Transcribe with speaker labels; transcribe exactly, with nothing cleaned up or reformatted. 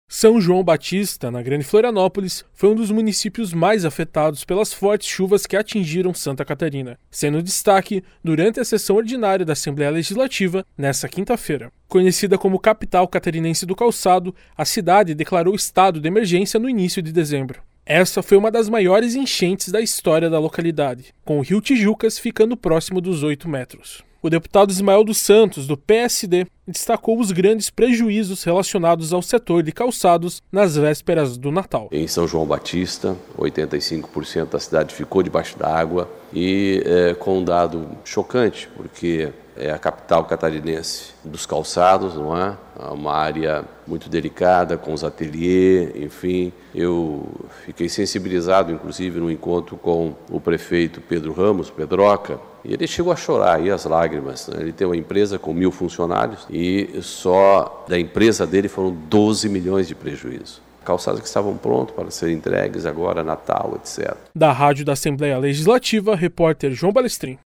Speaker 1: São João Batista, na Grande Florianópolis, foi um dos municípios mais afetados pelas fortes chuvas que atingiram Santa Catarina, sendo destaque durante a sessão ordinária da Assembleia Legislativa nesta quinta-feira. Conhecida como capital catarinense do calçado, a cidade declarou estado de emergência no início de dezembro. Essa foi uma das maiores enchentes da história da localidade, com o rio Tijucas ficando próximo dos oito metros. O deputado Ismael dos Santos, do P S D, destacou os grandes prejuízos relacionados ao setor de calçados nas vésperas do Natal.
Speaker 2: Em São João Batista, oitenta e cinco por cento da cidade ficou debaixo d'água e é, com um dado chocante, porque é a capital catarinense dos calçados, não é? É uma área muito delicada, com os ateliês, enfim. Eu fiquei sensibilizado, inclusive, no encontro com o prefeito Pedro Ramos, Pedroca, e ele chegou a chorar aí as lágrimas. Né? Ele tem uma empresa com mil funcionários e só da empresa dele foram doze milhões de prejuízo. Calçados que estavam prontos para serem entregues agora, Natal, etcétera.
Speaker 1: Da Rádio da Assembleia Legislativa, repórter João Balestrin.